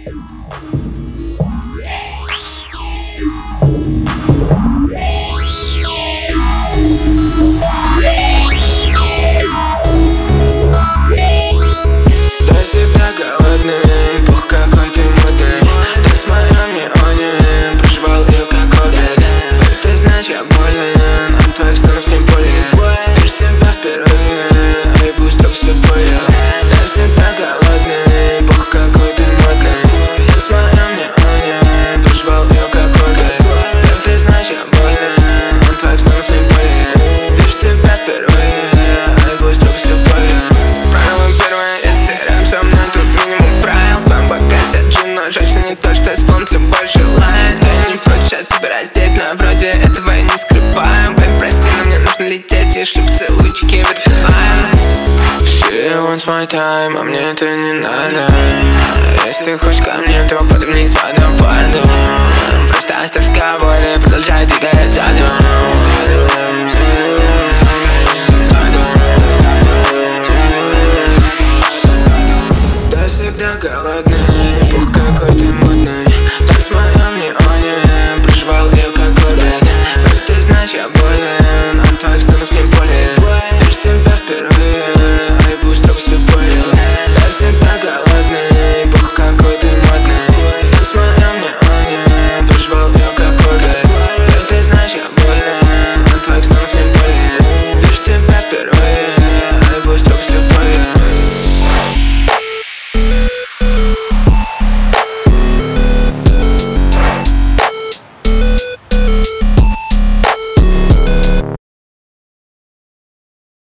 Всегда голодный, бог какой ты модный. Ты в моем неоне проживал ее как обед. Ты знаешь, я болен, от твоих станов тем более. Лишь тебя впервые, и пусть так слепой я. Ты всегда голодный, бог какой ты модный. Ты в моем неоне проживал ее как обед. Ты знаешь, я болен, от твоих станов тем более. Лишь тебя впервые, и пусть так слепой я. Правило первое, если рядом со мной, тут минимум правил. В твоем бокасе джин, но женщина не то, что исполнит любой желает. Я не против сейчас тебя раздеть, но вроде этого я не скрываю. Бэйб, прости, но мне нужно лететь, и шлю поцелуйчики в вертолайн. She wants my time, а мне это не надо. Если ты хочешь ко мне, то подымись водопадом. Просто оставь разговоры, продолжай двигать задом. Всегда голодный.